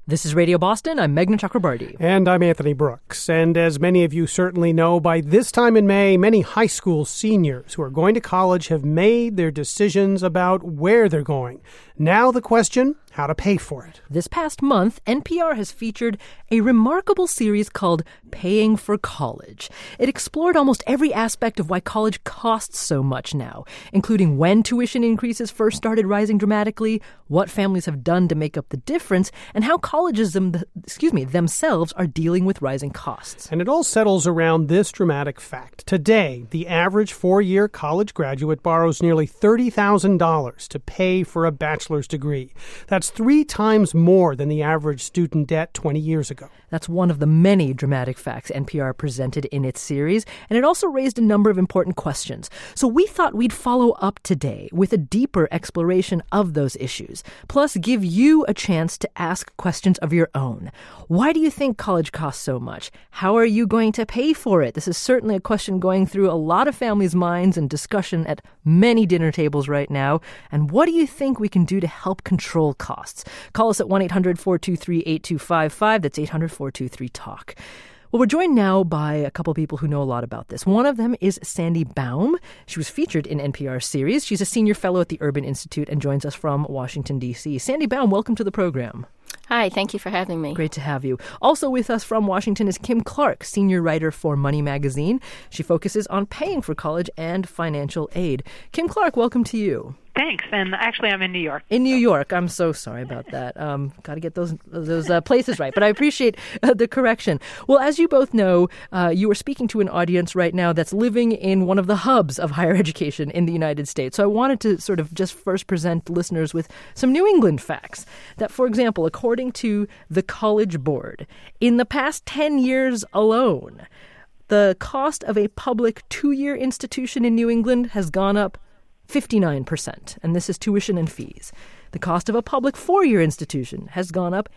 This is Radio Boston. I'm Meghna Chakrabarty. And I'm Anthony Brooks. And as many of you certainly know, by this time in May, many high school seniors who are going to college have made their decisions about where they're going. Now the question, how to pay for it. This past month, NPR has featured a remarkable series called Paying for College. It explored almost every aspect of why college costs so much now, including when tuition increases first started rising dramatically, what families have done to make up the difference, and how colleges themselves are dealing with rising costs. And it all settles around this dramatic fact. Today, the average four-year college graduate borrows nearly $30,000 to pay for a bachelor's degree. That's 3 times more than the average student debt 20 years ago. That's one of the many dramatic facts NPR presented in its series, and it also raised a number of important questions. So we thought we'd follow up today with a deeper exploration of those issues, plus give you a chance to ask questions of your own. Why do you think college costs so much? How are you going to pay for it? This is certainly a question going through a lot of families' minds and discussion at many dinner tables right now. And what do you think we can do to help control costs? Call us at 1-800-423-8255. That's 800-423-TALK. Well, we're joined now by a couple people who know a lot about this. One of them is Sandy Baum. She was featured in NPR's series. She's a senior fellow at the Urban Institute and joins us from Washington, D.C. Sandy Baum, welcome to the program. Hi, thank you for having me. Great to have you. Also with us from Washington is Kim Clark, senior writer for Money Magazine. She focuses on paying for college and financial aid. Kim Clark, welcome to you. Thanks. And actually, I'm in New York. In New York. I'm so sorry about that. Got to get those places right. But I appreciate the correction. Well, as you both know, you are speaking to an audience right now that's living in one of the hubs of higher education in the United States. So I wanted to sort of just first present listeners with some New England facts. That, for example, according to the College Board, in the past 10 years alone, the cost of a public 2-year institution in New England has gone up 59%, and this is tuition and fees. The cost of a public 4-year institution has gone up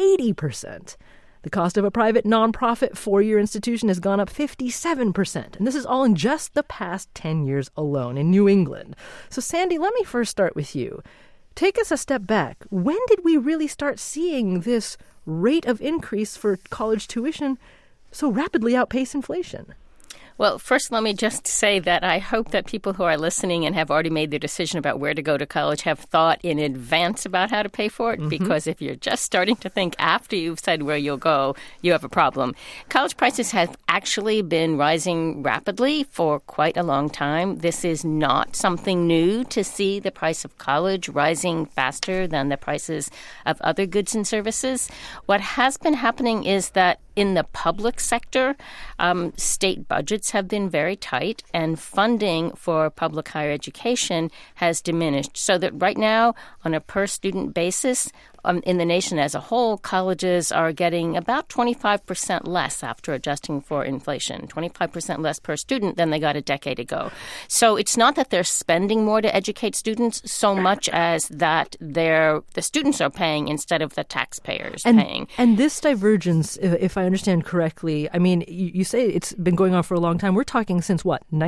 80%. The cost of a private nonprofit 4-year institution has gone up 57%. And this is all in just the past 10 years alone in New England. So, Sandy, let me first start with you. Take us a step back. When did we really start seeing this rate of increase for college tuition so rapidly outpace inflation? Well, first, let me just say that I hope that people who are listening and have already made their decision about where to go to college have thought in advance about how to pay for it, because if you're just starting to think after you've said where you'll go, you have a problem. College prices have actually been rising rapidly for quite a long time. This is not something new to see the price of college rising faster than the prices of other goods and services. What has been happening is that in the public sector, state budgets have been very tight, and funding for public higher education has diminished. So that right now, on a per-student basis, in the nation as a whole, colleges are getting about 25% less after adjusting for inflation, 25% less per student than they got a decade ago. So it's not that they're spending more to educate students so much as that the students are paying instead of the taxpayers paying. And this divergence, if I understand correctly, I mean, you say it's been going on for a long time. We're talking since,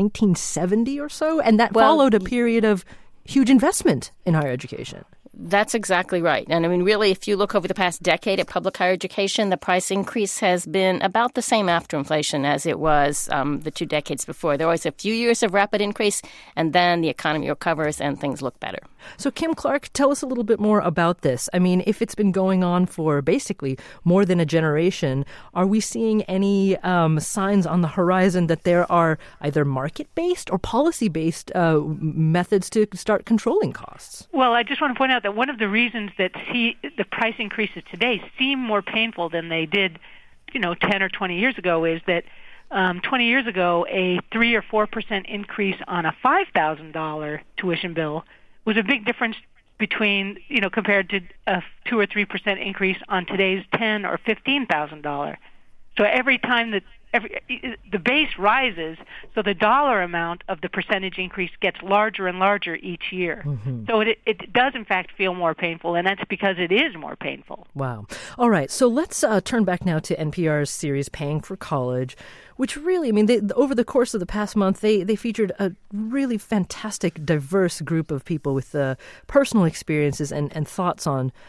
1970 or so? And that followed a period of huge investment in higher education. That's exactly right. And I mean, really, if you look over the past decade at public higher education, the price increase has been about the same after inflation as it was the 2 decades before. There was a few years of rapid increase, and then the economy recovers and things look better. So, Kim Clark, tell us a little bit more about this. I mean, if it's been going on for basically more than a generation, are we seeing any signs on the horizon that there are either market-based or policy-based methods to start controlling costs? Well, I just want to point out that one of the reasons that the price increases today seem more painful than they did, 10 or 20 years ago is that 20 years ago, a 3 or 4% increase on a $5,000 tuition bill was a big difference between, compared to a 2 or 3% increase on today's $10,000 or $15,000. So every time that the base rises, so the dollar amount of the percentage increase gets larger and larger each year. Mm-hmm. So it does, in fact, feel more painful, and that's because it is more painful. Wow. All right, so let's turn back now to NPR's series, Paying for College, which really, I mean, over the course of the past month, they featured a really fantastic, diverse group of people with personal experiences and thoughts on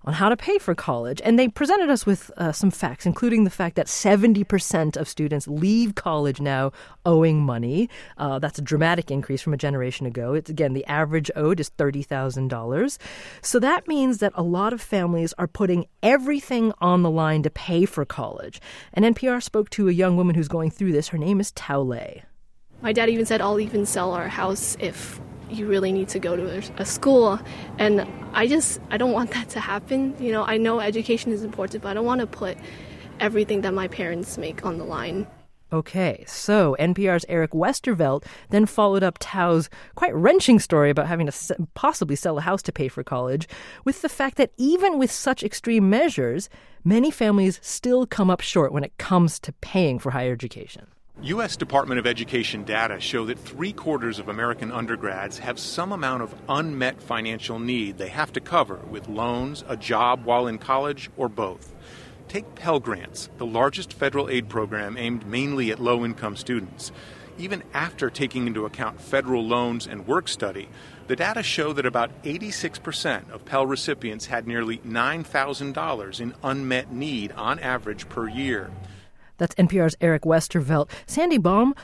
on how to pay for college. And they presented us with some facts, including the fact that 70% of students leave college now owing money. That's a dramatic increase from a generation ago. It's, again, the average owed is $30,000. So that means that a lot of families are putting everything on the line to pay for college. And NPR spoke to a young woman who's going through this. Her name is Tao Lei. My dad even said, I'll even sell our house if you really need to go to a school. And I don't want that to happen. You know, I know education is important, but I don't want to put everything that my parents make on the line. Okay, so NPR's Eric Westervelt then followed up Tao's quite wrenching story about having to possibly sell a house to pay for college with the fact that even with such extreme measures, many families still come up short when it comes to paying for higher education. U.S. Department of Education data show that 3/4 of American undergrads have some amount of unmet financial need they have to cover with loans, a job while in college, or both. Take Pell Grants, the largest federal aid program aimed mainly at low-income students. Even after taking into account federal loans and work study, the data show that about 86% of Pell recipients had nearly $9,000 in unmet need on average per year. That's NPR's Eric Westervelt. Sandy Baum,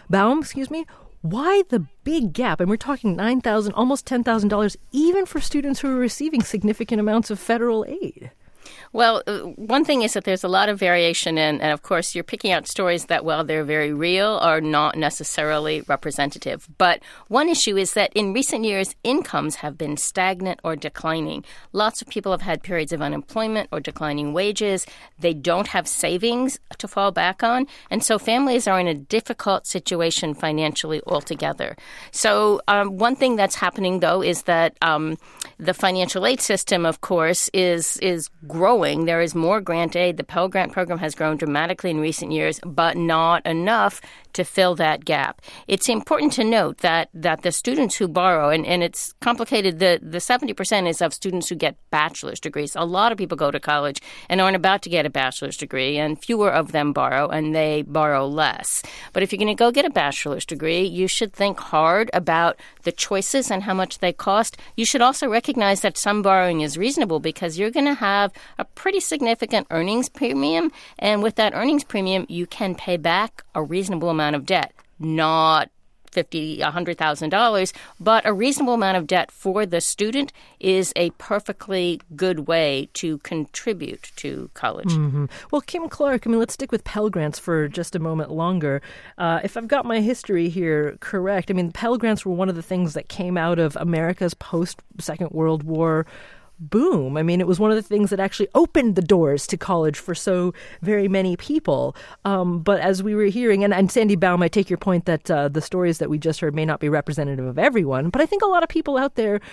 why the big gap? And we're talking $9,000, almost $10,000, even for students who are receiving significant amounts of federal aid. Well, one thing is that there's a lot of variation, and of course, you're picking out stories that, while they're very real, are not necessarily representative. But one issue is that in recent years, incomes have been stagnant or declining. Lots of people have had periods of unemployment or declining wages. They don't have savings to fall back on, and so families are in a difficult situation financially altogether. So one thing that's happening, though, is that the financial aid system, of course, is growing. There is more grant aid. The Pell Grant program has grown dramatically in recent years, but not enough to fill that gap. It's important to note that the students who borrow, and it's complicated, the 70% is of students who get bachelor's degrees. A lot of people go to college and aren't about to get a bachelor's degree, and fewer of them borrow, and they borrow less. But if you're going to go get a bachelor's degree, you should think hard about the choices and how much they cost. You should also recognize that some borrowing is reasonable because you're going to have a pretty significant earnings premium, and with that earnings premium, you can pay back a reasonable amount of debt, not $50,000, $100,000, but a reasonable amount of debt for the student is a perfectly good way to contribute to college. Mm-hmm. Well, Kim Clark, let's stick with Pell Grants for just a moment longer. If I've got my history here correct, Pell Grants were one of the things that came out of America's post-Second World War boom. It was one of the things that actually opened the doors to college for so very many people. But as we were hearing, and Sandy Baum, I take your point that the stories that we just heard may not be representative of everyone, but I think a lot of people out there,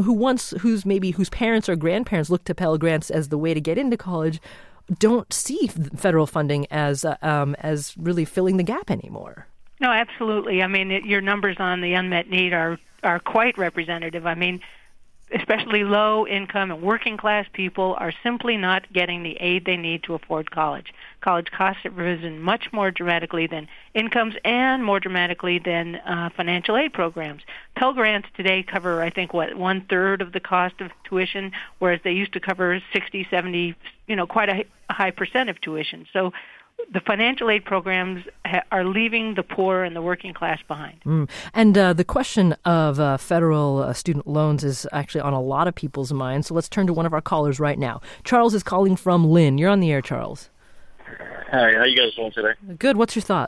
whose parents or grandparents looked to Pell Grants as the way to get into college, don't see federal funding as really filling the gap anymore. No, absolutely. Your numbers on the unmet need are quite representative. Especially low-income and working-class people are simply not getting the aid they need to afford college. College costs have risen much more dramatically than incomes and more dramatically than financial aid programs. Pell Grants today cover, I think, 1/3 of the cost of tuition, whereas they used to cover 60, 70, quite a high percent of tuition. So the financial aid programs are leaving the poor and the working class behind. And the question of federal student loans is actually on a lot of people's minds. So let's turn to one of our callers right now. Charles is calling from Lynn. You're on the air, Charles. Hi, how you guys doing today? Good. What's your thought?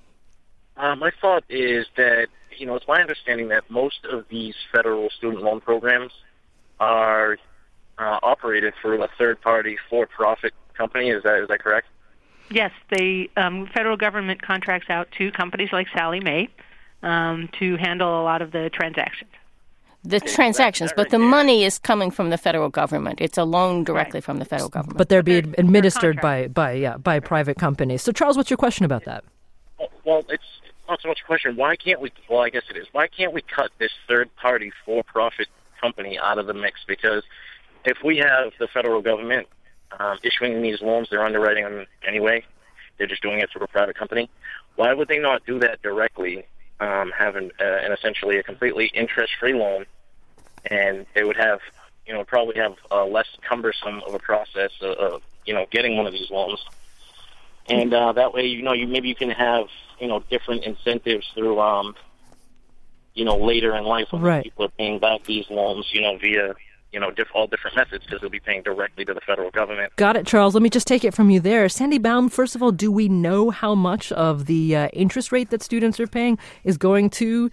My thought is that, it's my understanding that most of these federal student loan programs are operated through a third-party for-profit company. Is that correct? Yes, the federal government contracts out to companies like Sallie Mae to handle a lot of the transactions. But the money is coming from the federal government. It's a loan directly from the federal government. But they're being administered by private companies. So, Charles, what's your question about that? Well, it's not so much a question. Why can't we? Well, I guess it is. Why can't we cut this third-party for-profit company out of the mix? Because if we have the federal government issuing these loans, they're underwriting them anyway. They're just doing it through a private company. Why would they not do that directly, have an essentially a completely interest-free loan, and they would have probably have less cumbersome of a process of getting one of these loans. And that way, maybe you can have, different incentives through, later in life when people are paying back these loans, via, all different methods, because they'll be paying directly to the federal government. Got it, Charles. Let me just take it from you there. Sandy Baum, first of all, do we know how much of the interest rate that students are paying is going to,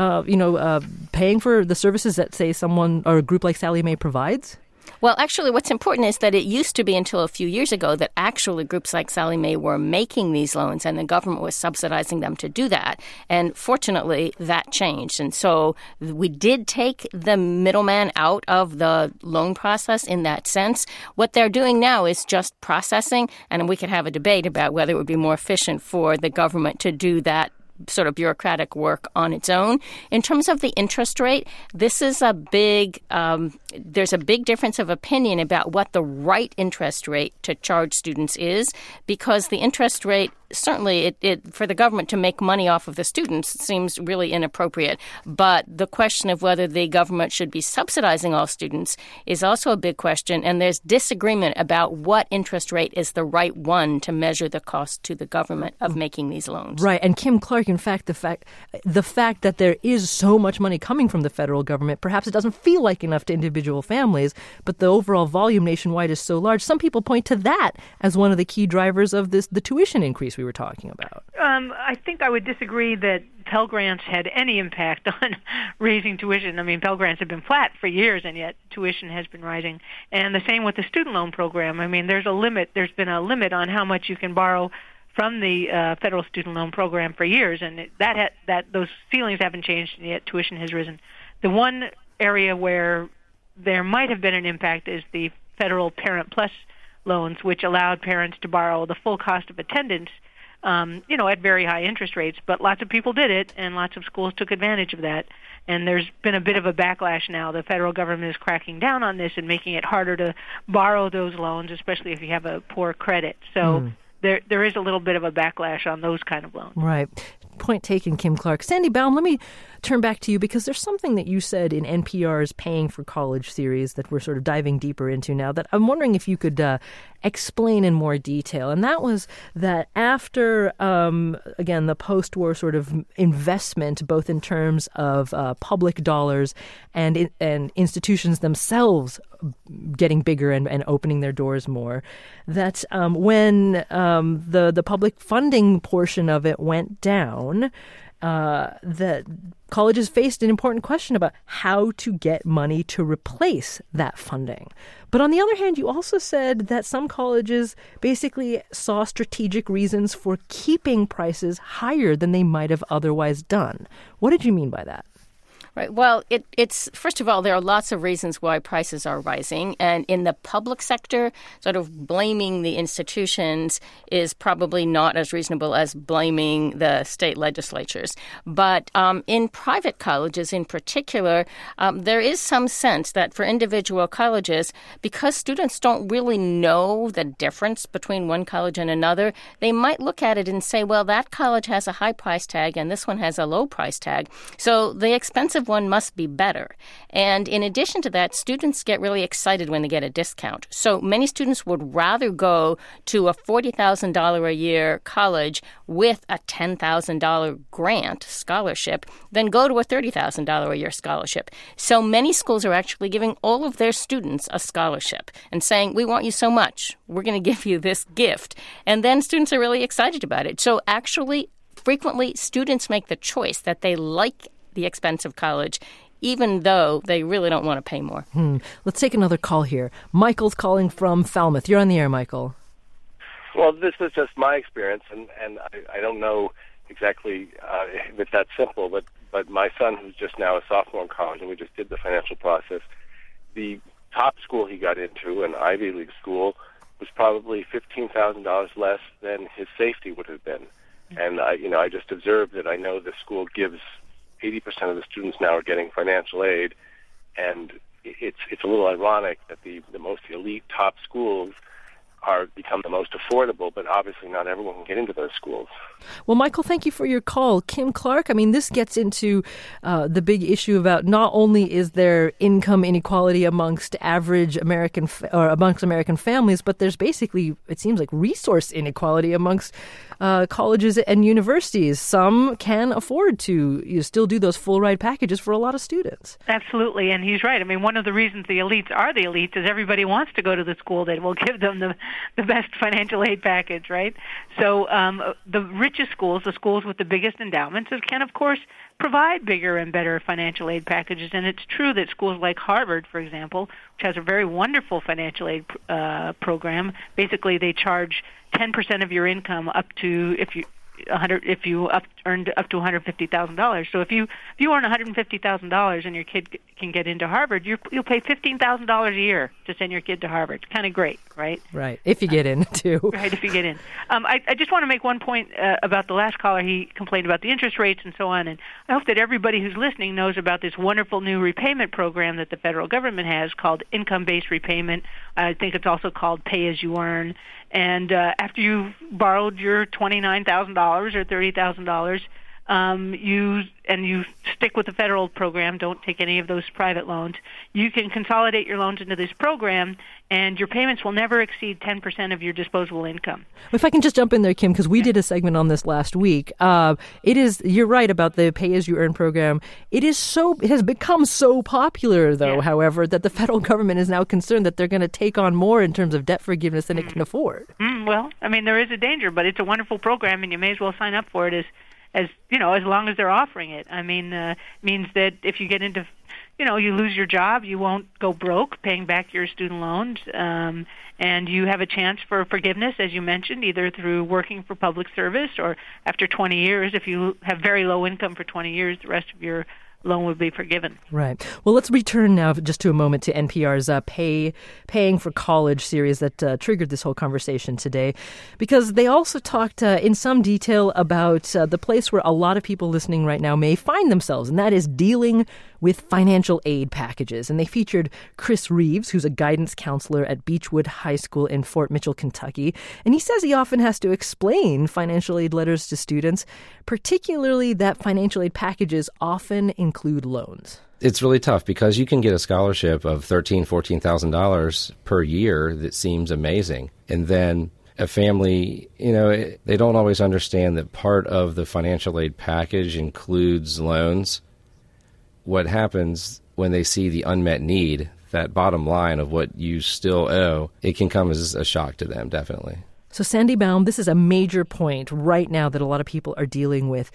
paying for the services that, say, someone or a group like Sallie Mae provides? Well, actually, what's important is that it used to be until a few years ago that actually groups like Sallie Mae were making these loans and the government was subsidizing them to do that. And fortunately, that changed. And so we did take the middleman out of the loan process in that sense. What they're doing now is just processing, and we could have a debate about whether it would be more efficient for the government to do that sort of bureaucratic work on its own. In terms of the interest rate, this is a big, there's a big difference of opinion about what the right interest rate to charge students is, because the interest rate, certainly it for the government to make money off of the students seems really inappropriate. But the question of whether the government should be subsidizing all students is also a big question, and there's disagreement about what interest rate is the right one to measure the cost to the government of making these loans. Right, and Kim Clark, in fact, the fact that there is so much money coming from the federal government, perhaps it doesn't feel like enough to individual families, but the overall volume nationwide is so large. Some people point to that as one of the key drivers of the tuition increase we were talking about. I think I would disagree that Pell Grants had any impact on raising tuition. I mean, Pell Grants have been flat for years, and yet tuition has been rising. And the same with the student loan program. I mean, there's a limit. There's been a limit on how much you can borrow from the federal student loan program for years, and that those ceilings haven't changed, and yet tuition has risen. The one area where there might have been an impact is the federal Parent Plus loans, which allowed parents to borrow the full cost of attendance, at very high interest rates. But lots of people did it, and lots of schools took advantage of that. And there's been a bit of a backlash now. The federal government is cracking down on this and making it harder to borrow those loans, especially if you have a poor credit. So there is a little bit of a backlash on those kind of loans. Right. Point taken, Kim Clark. Sandy Baum, let me turn back to you, because there's something that you said in NPR's Paying for College series that we're sort of diving deeper into now that I'm wondering if you could explain in more detail. And that was that after, again, the post-war sort of investment, both in terms of public dollars and institutions themselves getting bigger and opening their doors more, that when the public funding portion of it went down, that colleges faced an important question about how to get money to replace that funding. But on the other hand, you also said that some colleges basically saw strategic reasons for keeping prices higher than they might have otherwise done. What did you mean by that? Right. Well, it's first of all, there are lots of reasons why prices are rising. And in the public sector, sort of blaming the institutions is probably not as reasonable as blaming the state legislatures. But in private colleges in particular, there is some sense that for individual colleges, because students don't really know the difference between one college and another, they might look at it and say, well, that college has a high price tag and this one has a low price tag. So the expensive one must be better. And in addition to that, students get really excited when they get a discount. So many students would rather go to a $40,000 a year college with a $10,000 grant scholarship than go to a $30,000 a year scholarship. So many schools are actually giving all of their students a scholarship and saying, we want you so much. We're going to give you this gift. And then students are really excited about it. So actually, frequently, students make the choice that they like the expensive college, even though they really don't want to pay more. Let's take another call here. Michael's calling from Falmouth. You're on the air, Michael. Well, this is just my experience, and I don't know exactly if it's that simple, but my son, who's just now a sophomore in college, and we just did the financial process, the top school he got into, an Ivy League school, was probably $15,000 less than his safety would have been. And I just observed that I know the school gives 80% of the students now are getting financial aid, and it's a little ironic that the most elite top schools become the most affordable, but obviously not everyone can get into those schools. Well, Michael, thank you for your call. Kim Clark, I mean, this gets into the big issue about not only is there income inequality amongst American families, but there's basically, it seems like, resource inequality amongst colleges and universities. Some can afford to still do those full ride packages for a lot of students. Absolutely, and he's right. I mean, one of the reasons the elites are the elites is everybody wants to go to the school that will give them the best financial aid package, right? So the richest schools, the schools with the biggest endowments, can, of course, provide bigger and better financial aid packages. And it's true that schools like Harvard, for example, which has a very wonderful financial aid program, basically they charge 10% of your income up to if you earned up to $150,000. So if you earn $150,000 and your kid can get into Harvard, you'll pay $15,000 a year to send your kid to Harvard. It's kind of great, right? Right, if you get in, too. Right, if you get in. I just want to make one point about the last caller. He complained about the interest rates and so on, and I hope that everybody who's listening knows about this wonderful new repayment program that the federal government has called income-based repayment. I think it's also called pay-as-you-earn. And after you've borrowed your $29,000 or $30,000, you stick with the federal program, don't take any of those private loans, you can consolidate your loans into this program, and your payments will never exceed 10% of your disposable income. If I can just jump in there, Kim, because we did a segment on this last week. You're right about the pay-as-you-earn program. It has become so popular, though, however, that the federal government is now concerned that they're going to take on more in terms of debt forgiveness than it can afford. Well, I mean, there is a danger, but it's a wonderful program, and you may as well sign up for it as long as they're offering it. I mean, means that if you get into, you lose your job, you won't go broke paying back your student loans, and you have a chance for forgiveness, as you mentioned, either through working for public service or after 20 years. If you have very low income for 20 years, the rest of your loan would be forgiven. Right. Well, let's return now just to a moment to NPR's Paying for College series that triggered this whole conversation today, because they also talked in some detail about the place where a lot of people listening right now may find themselves, and that is dealing with financial aid packages. And they featured Chris Reeves, who's a guidance counselor at Beechwood High School in Fort Mitchell, Kentucky. And he says he often has to explain financial aid letters to students, particularly that financial aid packages often include loans. It's really tough because you can get a scholarship of $13,000, $14,000 per year that seems amazing. And then a family, they don't always understand that part of the financial aid package includes loans. What happens when they see the unmet need, that bottom line of what you still owe, it can come as a shock to them, definitely. So Sandy Baum, this is a major point right now that a lot of people are dealing with.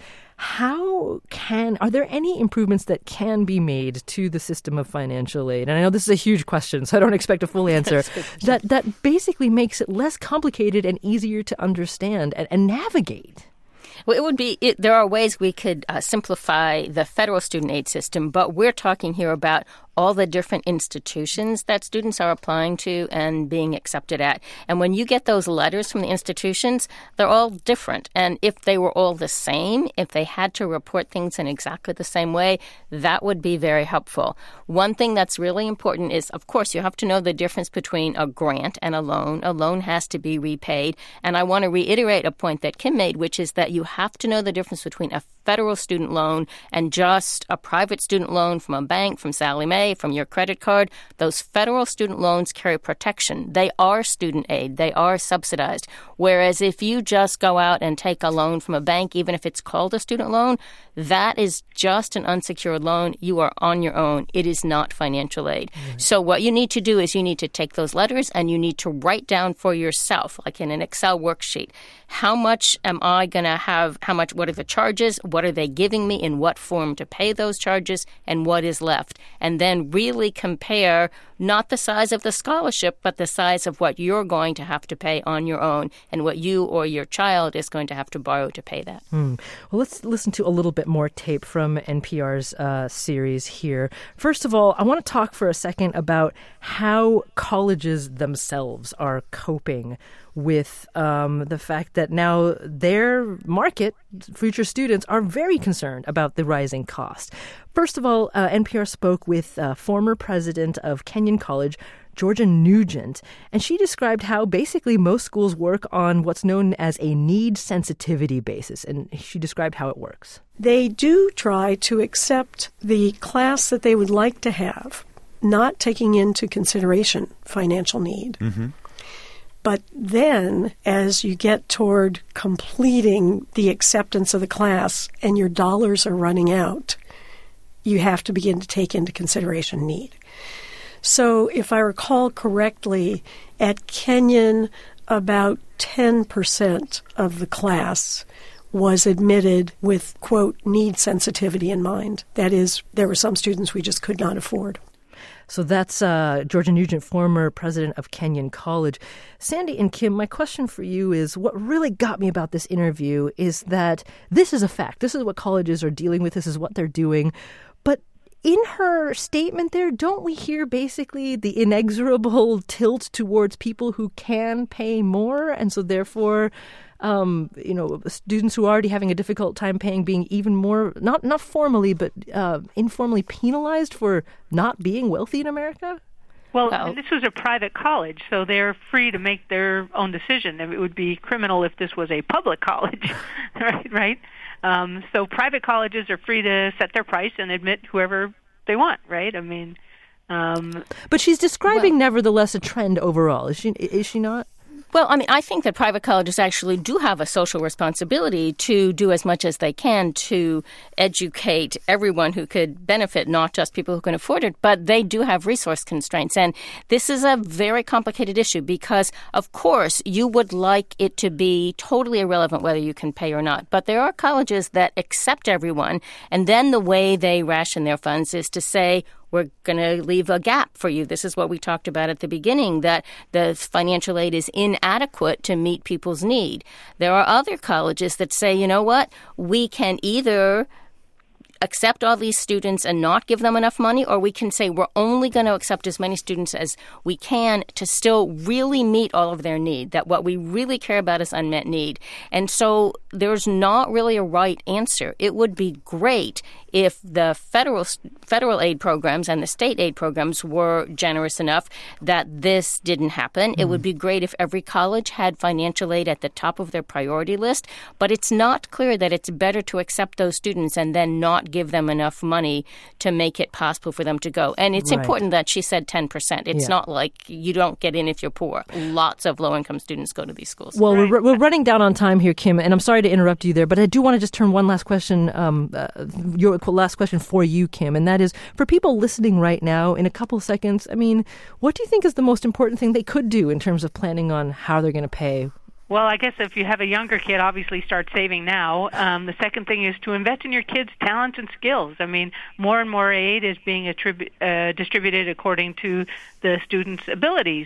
Are there any improvements that can be made to the system of financial aid? And I know this is a huge question, so I don't expect a full answer. That basically makes it less complicated and easier to understand and navigate. Well, there are ways we could simplify the federal student aid system, but we're talking here about all the different institutions that students are applying to and being accepted at. And when you get those letters from the institutions, they're all different. And if they were all the same, if they had to report things in exactly the same way, that would be very helpful. One thing that's really important is, of course, you have to know the difference between a grant and a loan. A loan has to be repaid. And I want to reiterate a point that Kim made, which is that you have to know the difference between a federal student loan and just a private student loan from a bank, from Sallie Mae, from your credit card. Those federal student loans carry protection. They are student aid. They are subsidized. Whereas if you just go out and take a loan from a bank, even if it's called a student loan, that is just an unsecured loan. You are on your own. It is not financial aid. Right. So what you need to do is you need to take those letters and you need to write down for yourself, like in an Excel worksheet, how much am I going to have, what are the charges, what are they giving me, in what form to pay those charges, and what is left. And then really compare not the size of the scholarship, but the size of what you're going to have to pay on your own and what you or your child is going to have to borrow to pay that. Well, let's listen to a little bit more tape from NPR's series here. First of all, I want to talk for a second about how colleges themselves are coping with the fact that now their market, future students, are very concerned about the rising cost. First of all, NPR spoke with former president of Kenyon College, Georgia Nugent, and she described how basically most schools work on what's known as a need sensitivity basis, and she described how it works. They do try to accept the class that they would like to have, not taking into consideration financial need. Mm-hmm. But then, as you get toward completing the acceptance of the class and your dollars are running out, you have to begin to take into consideration need. So if I recall correctly, at Kenyon, about 10% of the class was admitted with, quote, need sensitivity in mind. That is, there were some students we just could not afford. So that's Georgia Nugent, former president of Kenyon College. Sandy and Kim, my question for you is, what really got me about this interview is that this is a fact. This is what colleges are dealing with. This is what they're doing. But in her statement there, don't we hear basically the inexorable tilt towards people who can pay more? And so therefore, students who are already having a difficult time paying being even more, not formally, but informally penalized for not being wealthy in America? Well, and this was a private college, so they're free to make their own decision. It would be criminal if this was a public college, right? So private colleges are free to set their price and admit whoever they want, right? I mean, but she's describing nevertheless a trend overall. Is she not? Well, I mean, I think that private colleges actually do have a social responsibility to do as much as they can to educate everyone who could benefit, not just people who can afford it, but they do have resource constraints. And this is a very complicated issue because, of course, you would like it to be totally irrelevant whether you can pay or not. But there are colleges that accept everyone, and then the way they ration their funds is to say, we're going to leave a gap for you. This is what we talked about at the beginning, that the financial aid is inadequate to meet people's need. There are other colleges that say, you know what, we can either accept all these students and not give them enough money, or we can say we're only going to accept as many students as we can to still really meet all of their need, that what we really care about is unmet need. And so there's not really a right answer. It would be great if the federal aid programs and the state aid programs were generous enough that this didn't happen. It would be great if every college had financial aid at the top of their priority list, but it's not clear that it's better to accept those students and then not give them enough money to make it possible for them to go. And it's important that she said 10%. It's not like you don't get in if you're poor. Lots of low-income students go to these schools. Well, we're running down on time here, Kim, and I'm sorry to interrupt you there, but I do want to just turn one last question, your last question for you, Kim, and that is, for people listening right now, in a couple of seconds, I mean, what do you think is the most important thing they could do in terms of planning on how they're going to pay? Well, I guess if you have a younger kid, obviously start saving now. The second thing is to invest in your kids' talents and skills. I mean, more and more aid is being distributed according to the students' abilities.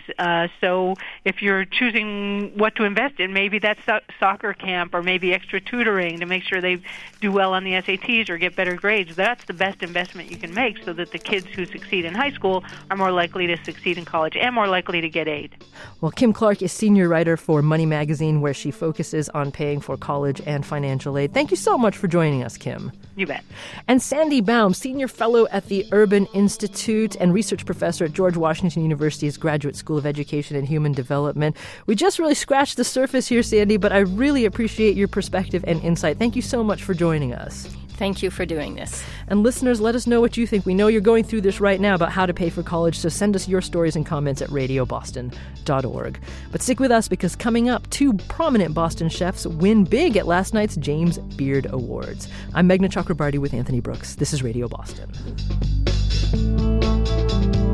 So if you're choosing what to invest in, maybe that's soccer camp or maybe extra tutoring to make sure they do well on the SATs or get better grades. That's the best investment you can make so that the kids who succeed in high school are more likely to succeed in college and more likely to get aid. Well, Kim Clark is senior writer for Money Magazine, where she focuses on paying for college and financial aid. Thank you so much for joining us, Kim. You bet. And Sandy Baum, senior fellow at the Urban Institute and research professor at George Washington University's Graduate School of Education and Human Development. We just really scratched the surface here, Sandy, but I really appreciate your perspective and insight. Thank you so much for joining us. Thank you for doing this. And listeners, let us know what you think. We know you're going through this right now about how to pay for college, so send us your stories and comments at radioboston.org. But stick with us, because coming up, two prominent Boston chefs win big at last night's James Beard Awards. I'm Meghna Chakrabarty with Anthony Brooks. This is Radio Boston.